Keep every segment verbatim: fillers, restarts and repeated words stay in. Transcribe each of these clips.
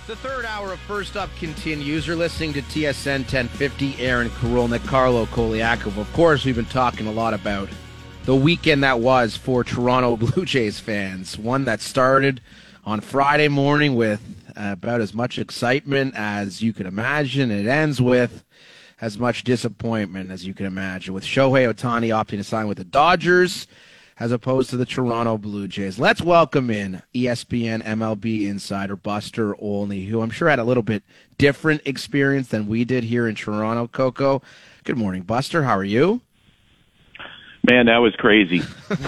The third hour of First Up continues. You're listening to T S N ten fifty, Aaron Karolnik, Carlo Koliakov. Of course, we've been talking a lot about the weekend that was for Toronto Blue Jays fans. One that started on Friday morning with uh, about as much excitement as you can imagine. It ends with as much disappointment as you can imagine, with Shohei Ohtani opting to sign with the Dodgers as opposed to the Toronto Blue Jays. Let's welcome in E S P N M L B insider Buster Olney, who I'm sure had a little bit different experience than we did here in Toronto. Coco, good morning, Buster. How are you? Man, that was crazy.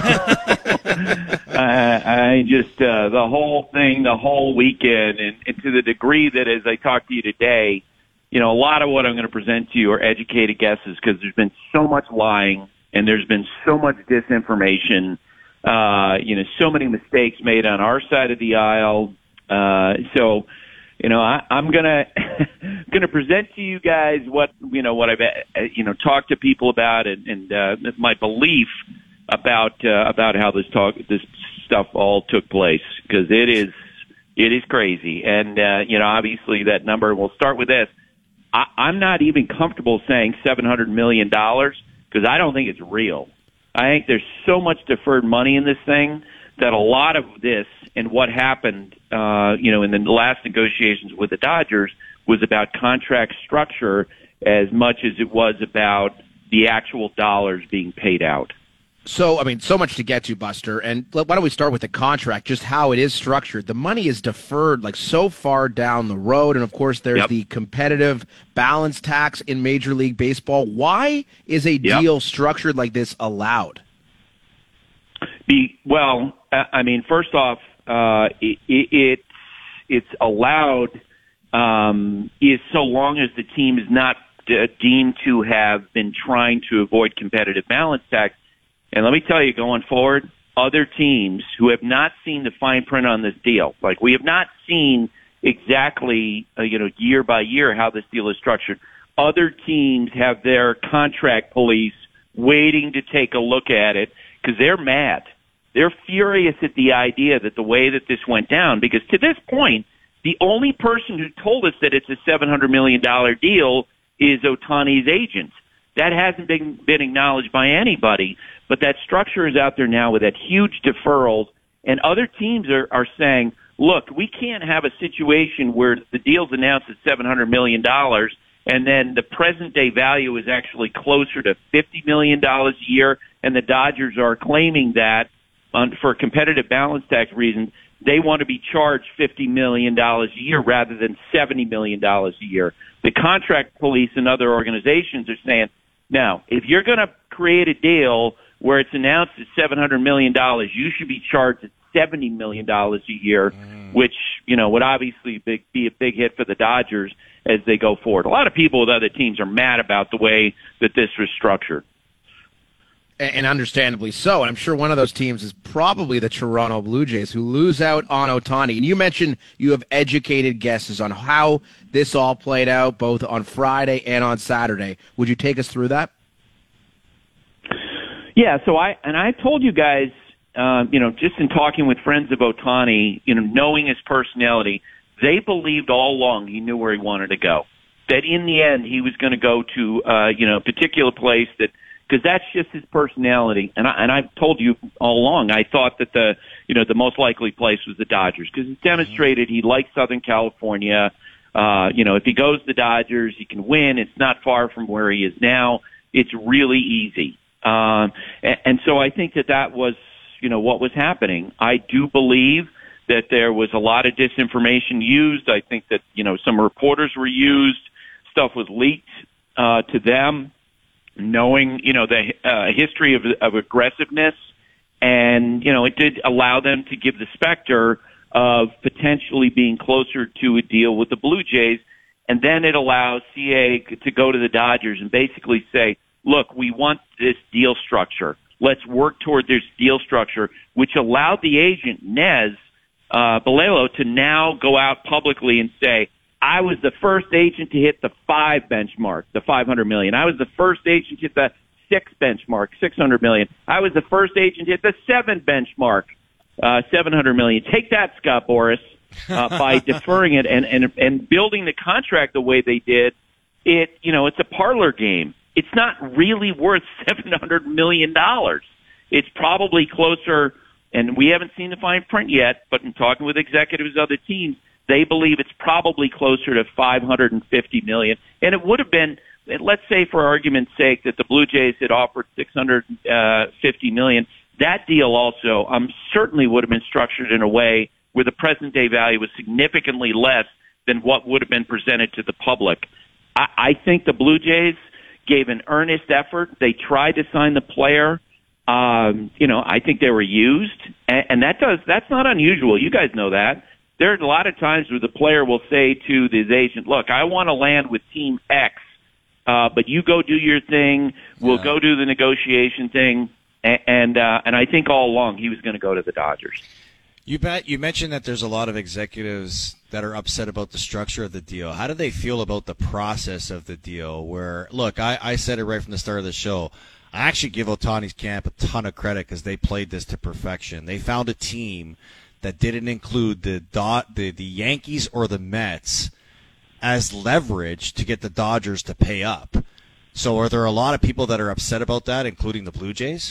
I, I just, uh, the whole thing, the whole weekend, and, and to the degree that as I talk to you today, you know, a lot of what I'm going to present to you are educated guesses because there's been so much lying and there's been so much disinformation, uh, you know, so many mistakes made on our side of the aisle. Uh, so, you know, I, I'm gonna gonna present to you guys what you know what I've uh, you know talked to people about and, and uh, my belief about uh, about how this talk this stuff all took place, because it is it is crazy. And uh, you know, obviously that number. We'll start with this. I, I'm not even comfortable saying seven hundred million dollars because I don't think it's real. I think there's so much deferred money in this thing that a lot of this and what happened, uh, you know, in the last negotiations with the Dodgers was about contract structure as much as it was about the actual dollars being paid out. So, I mean, so much to get to, Buster. And why don't we start with the contract, just how it is structured. The money is deferred like so far down the road. And, of course, there's yep. the competitive balance tax in Major League Baseball. Why is a yep. deal structured like this allowed? Be, well, I mean, first off, uh, it, it it's allowed um, is so long as the team is not uh, deemed to have been trying to avoid competitive balance tax. And let me tell you, going forward, other teams who have not seen the fine print on this deal, like we have not seen exactly, uh, you know, year by year how this deal is structured. Other teams have their contract police waiting to take a look at it because they're mad. They're furious at the idea that the way that this went down, because to this point, the only person who told us that it's a seven hundred million dollars deal is Ohtani's agent. That hasn't been, been acknowledged by anybody, but that structure is out there now with that huge deferrals, and other teams are, are saying, look, we can't have a situation where the deal's announced at seven hundred million dollars and then the present-day value is actually closer to fifty million dollars a year, and the Dodgers are claiming that on, for competitive balance tax reasons, they want to be charged fifty million dollars a year rather than seventy million dollars a year. The contract police and other organizations are saying, now, if you're going to create a deal where it's announced at seven hundred million dollars, you should be charged at seventy million dollars a year, mm. which, you know, would obviously be, be a big hit for the Dodgers as they go forward. A lot of people with other teams are mad about the way that this was structured. And understandably so. And I'm sure one of those teams is probably the Toronto Blue Jays, who lose out on Ohtani. And you mentioned you have educated guesses on how this all played out, both on Friday and on Saturday. Would you take us through that? Yeah, so I, and I told you guys, um, you know, just in talking with friends of Ohtani, you know, knowing his personality, they believed all along he knew where he wanted to go. That in the end, he was going to go to, uh, you know, a particular place that, because that's just his personality. And, I, and I've told you all along, I thought that the, you know, the most likely place was the Dodgers, because it's demonstrated he likes Southern California. Uh, you know, if he goes to the Dodgers, he can win. It's not far from where he is now. It's really easy. Um, and, and so I think that that was, you know, what was happening. I do believe that there was a lot of disinformation used. I think that, you know, some reporters were used. Stuff was leaked uh, to them, knowing, you know, the uh, history of, of aggressiveness. And, you know, it did allow them to give the specter of potentially being closer to a deal with the Blue Jays. And then it allows C A to go to the Dodgers and basically say, look, we want this deal structure. Let's work toward this deal structure, which allowed the agent, Nez uh, Balelo, to now go out publicly and say, I was the first agent to hit the five benchmark, the five hundred million. I was the first agent to hit the six benchmark, six hundred million. I was the first agent to hit the seven benchmark, uh, seven hundred million. Take that, Scott Boras. uh, by deferring it and, and, and building the contract the way they did. It, you know, it's a parlor game. It's not really worth seven hundred million dollars. It's probably closer, and we haven't seen the fine print yet, but in talking with executives of other teams, they believe it's probably closer to five hundred fifty million dollars. And it would have been, let's say for argument's sake, that the Blue Jays had offered six hundred fifty million dollars. That deal also um, certainly would have been structured in a way where the present day value was significantly less than what would have been presented to the public. I, I think the Blue Jays gave an earnest effort. They tried to sign the player. Um, you know, I think they were used, and, and that does that's not unusual. You guys know that. There are a lot of times where the player will say to his agent, "Look, I want to land with Team X, uh, but you go do your thing. We'll yeah. go do the negotiation thing." And and, uh, and I think all along he was going to go to the Dodgers. You bet. You mentioned that there's a lot of executives that are upset about the structure of the deal. How do they feel about the process of the deal? Where, look, I, I said it right from the start of the show. I actually give Ohtani's camp a ton of credit because they played this to perfection. They found a team that didn't include the dot the, the Yankees or the Mets as leverage to get the Dodgers to pay up. So are there a lot of people that are upset about that, including the Blue Jays?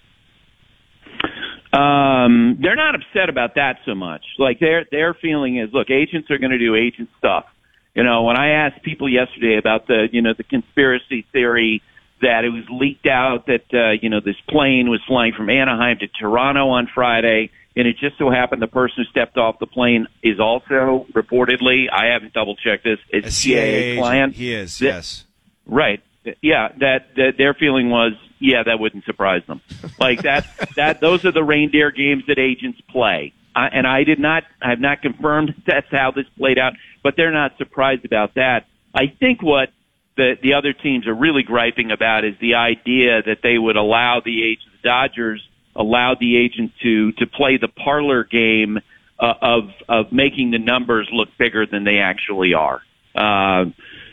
Um, they're not upset about that so much. Like their their feeling is, look, agents are going to do agent stuff. You know, when I asked people yesterday about the you know the conspiracy theory that it was leaked out that uh, you know this plane was flying from Anaheim to Toronto on Friday, and it just so happened the person who stepped off the plane is also reportedly, I haven't double checked this, it's a C I A client. He is, that, yes, right. Yeah, that, that their feeling was, yeah, that wouldn't surprise them. Like that, that those are the reindeer games that agents play. I, and I did not, I have not confirmed that's how this played out, but they're not surprised about that. I think what the the other teams are really griping about is the idea that they would allow the agents, the Dodgers, allow the agent to to play the parlor game uh, of of making the numbers look bigger than they actually are. Uh,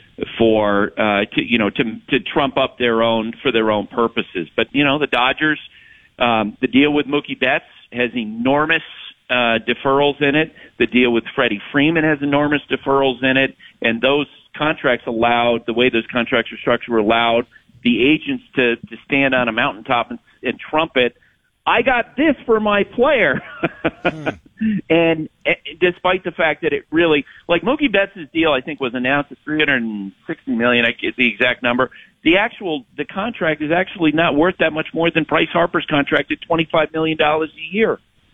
for uh to you know to to trump up their own for their own purposes. But you know the Dodgers, um the deal with Mookie Betts has enormous uh deferrals in it. The deal with Freddie Freeman has enormous deferrals in it, and those contracts allowed, the way those contracts are structured, allowed the agents to to stand on a mountaintop and, and trumpet, I got this for my player. hmm. And, and despite the fact that it really, like Mookie Betts' deal, I think was announced at three hundred sixty million dollars. I get the exact number. The actual, the contract is actually not worth that much more than Bryce Harper's contract at twenty-five million dollars a year.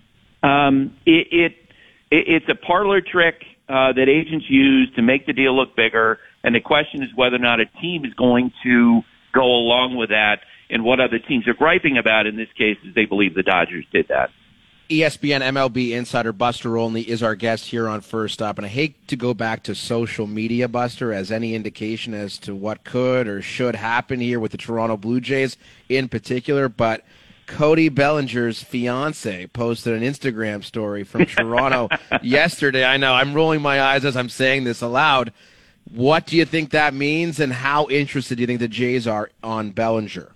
Um, it, it, it it's a parlor trick uh, that agents use to make the deal look bigger. And the question is whether or not a team is going to go along with that. And what other teams are griping about in this case is they believe the Dodgers did that. E S P N M L B insider Buster Olney is our guest here on First Up. And I hate to go back to social media, Buster, as any indication as to what could or should happen here with the Toronto Blue Jays in particular. But Cody Bellinger's fiance posted an Instagram story from Toronto yesterday. I know, I'm rolling my eyes as I'm saying this aloud. What do you think that means, and how interested do you think the Jays are on Bellinger?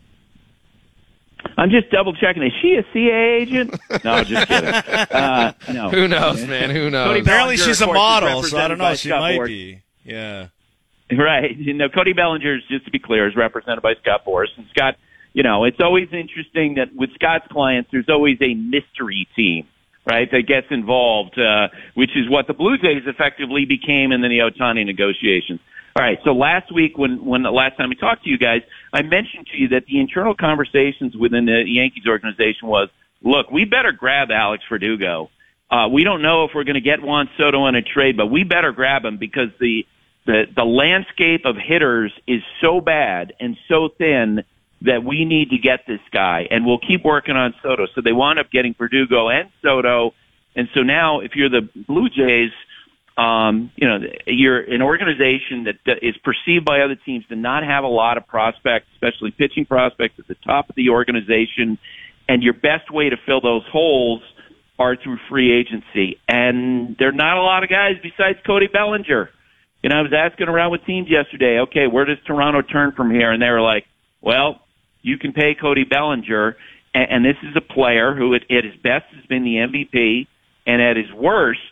I'm just double checking. Is she a C A A agent? No, just kidding. Uh, no. Who knows, man? Who knows? Cody Apparently Bellinger, she's a course, model, so I don't know. She Scott might Boras. be. Yeah. Right. You know, Cody Bellinger, just to be clear, is represented by Scott Boras. And Scott, you know, it's always interesting that with Scott's clients, there's always a mystery team, right, that gets involved, uh, which is what the Blue Jays effectively became in the Ohtani negotiations. All right, so last week when, when the last time we talked to you guys, I mentioned to you that the internal conversations within the Yankees organization was, look, we better grab Alex Verdugo. Uh, we don't know if we're going to get Juan Soto in a trade, but we better grab him because the, the, the landscape of hitters is so bad and so thin that we need to get this guy, and we'll keep working on Soto. So they wound up getting Verdugo and Soto, and so now if you're the Blue Jays, Um, you know, you're an organization that, that is perceived by other teams to not have a lot of prospects, especially pitching prospects at the top of the organization, and your best way to fill those holes are through free agency. And there are not a lot of guys besides Cody Bellinger. You know, I was asking around with teams yesterday, okay, where does Toronto turn from here? And they were like, well, you can pay Cody Bellinger, and, and this is a player who at, at his best has been the M V P, and at his worst,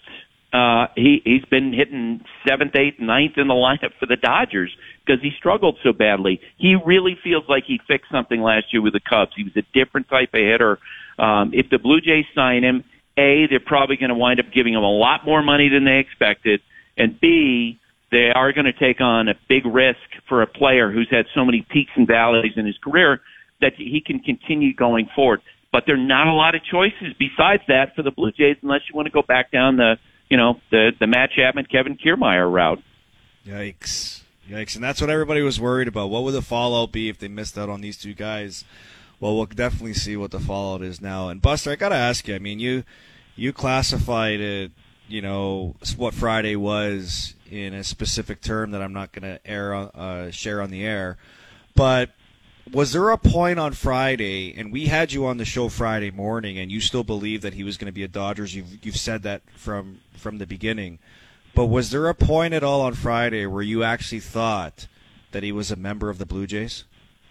uh, he, he's been hitting seventh, eighth, ninth in the lineup for the Dodgers because he struggled so badly. He really feels like he fixed something last year with the Cubs. He was a different type of hitter. Um, if the Blue Jays sign him, A, they're probably going to wind up giving him a lot more money than they expected, and B, they are going to take on a big risk for a player who's had so many peaks and valleys in his career that he can continue going forward. But there are not a lot of choices besides that for the Blue Jays unless you want to go back down the, you know, the, the Matt Chapman, Kevin Kiermaier route. Yikes. Yikes. And that's what everybody was worried about. What would the fallout be if they missed out on these two guys? Well, we'll definitely see what the fallout is now. And, Buster, I got to ask you, I mean, you you classified it, you know, what Friday was in a specific term that I'm not going to air on, uh, share on the air. But was there a point on Friday, and we had you on the show Friday morning, and you still believe that he was going to be a Dodgers? You've, you've said that from, from the beginning. But was there a point at all on Friday where you actually thought that he was a member of the Blue Jays?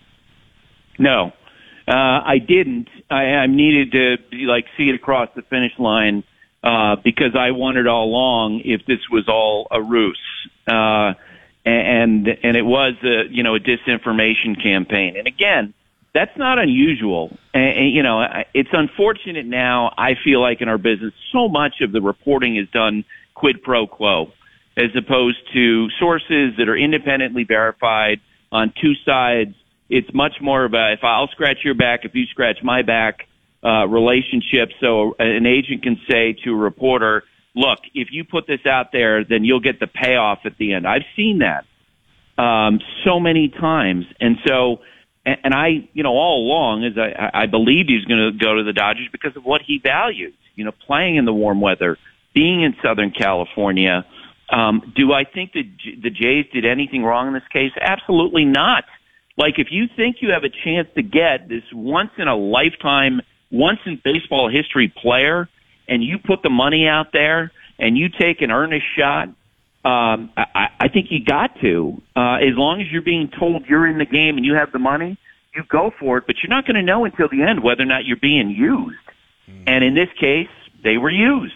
No, uh, I didn't. I, I needed to like see it across the finish line uh, because I wondered all along if this was all a ruse, uh, and and it was a you know a disinformation campaign. And again, that's not unusual. And, and you know, it's unfortunate now. I feel like in our business, so much of the reporting is done quid pro quo, as opposed to sources that are independently verified on two sides. It's much more of a, if I'll scratch your back, if you scratch my back, uh, relationship. So an agent can say to a reporter, look, if you put this out there, then you'll get the payoff at the end. I've seen that, um, so many times. And so, and, and I, you know, all along, as I, I believed he was going to go to the Dodgers because of what he valued, you know, playing in the warm weather, being in Southern California. Um, do I think that the Jays did anything wrong in this case? Absolutely not. Like, if you think you have a chance to get this once-in-a-lifetime, once-in-baseball history player, and you put the money out there, and you take an earnest shot, um, I, I think you got to. Uh, as long as you're being told you're in the game and you have the money, you go for it, but you're not going to know until the end whether or not you're being used. Mm. And in this case, they were used.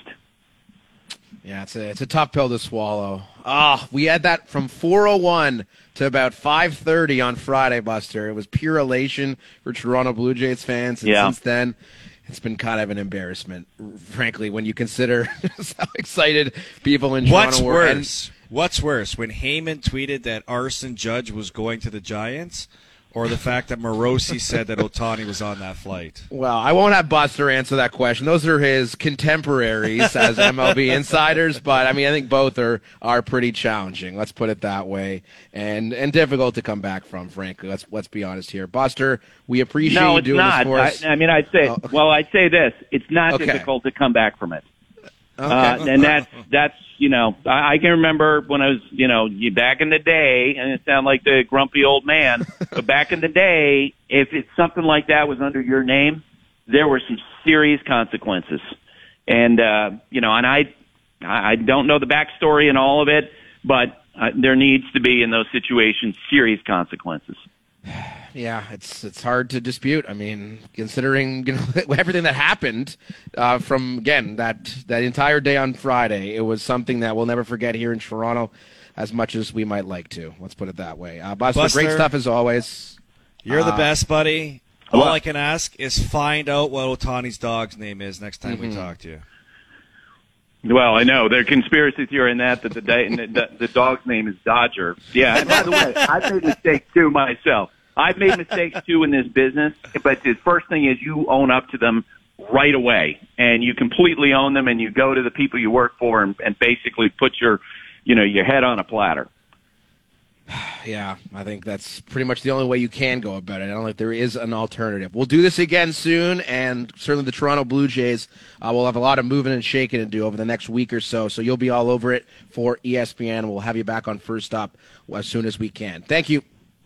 Yeah, it's a, it's a tough pill to swallow. Ah, oh, we had that from four oh one to about five thirty on Friday, Buster. It was pure elation for Toronto Blue Jays fans, and yeah. since then, it's been kind of an embarrassment, frankly, when you consider how excited people in Toronto What's were. Worse? And, What's worse, when Heyman tweeted that Arson Judge was going to the Giants, or the fact that Morosi said that Ohtani was on that flight? Well, I won't have Buster answer that question. Those are his contemporaries as M L B insiders, but I mean, I think both are, are pretty challenging. Let's put it that way, and and difficult to come back from. Frankly, let's let's be honest here, Buster. We appreciate no, you doing not. this for us. I, I mean, I'd say, oh. well, I'd say this: it's not okay. difficult to come back from it. Okay. Uh, and that's, that's, you know, I, I can remember when I was, you know, back in the day, and it sounded like the grumpy old man, but back in the day, if it's something like that was under your name, there were some serious consequences. And, uh, you know, and I, I don't know the backstory and all of it, but uh, there needs to be in those situations serious consequences. Yeah, it's it's hard to dispute. I mean, considering you know everything that happened uh, from again that that entire day on Friday, it was something that we'll never forget here in Toronto, as much as we might like to. Let's put it that way. Uh, Buster, Buster, great stuff as always. You're uh, the best, buddy. All well, I can ask is find out what Ohtani's dog's name is next time mm-hmm. we talk to you. Well, I know there's conspiracy theory in that that the, the the dog's name is Dodger. Yeah. And by the way, I've made mistakes too myself. I've made mistakes too in this business, but the first thing is you own up to them right away, and you completely own them, and you go to the people you work for and, and basically put your, you know, your head on a platter. Yeah, I think that's pretty much the only way you can go about it. I don't think there is an alternative. We'll do this again soon, and certainly the Toronto Blue Jays uh, will have a lot of moving and shaking to do over the next week or so, so you'll be all over it for E S P N. We'll have you back on First Stop as soon as we can. Thank you.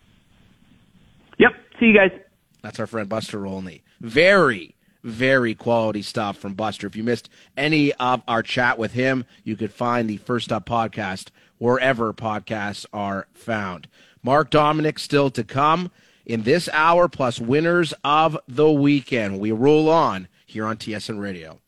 Yep. See you guys. That's our friend Buster Olney. Very, very quality stuff from Buster. If you missed any of our chat with him, you could find the First Up podcast wherever podcasts are found. Mark Dominic still to come in this hour, plus winners of the weekend. We roll on here on T S N Radio.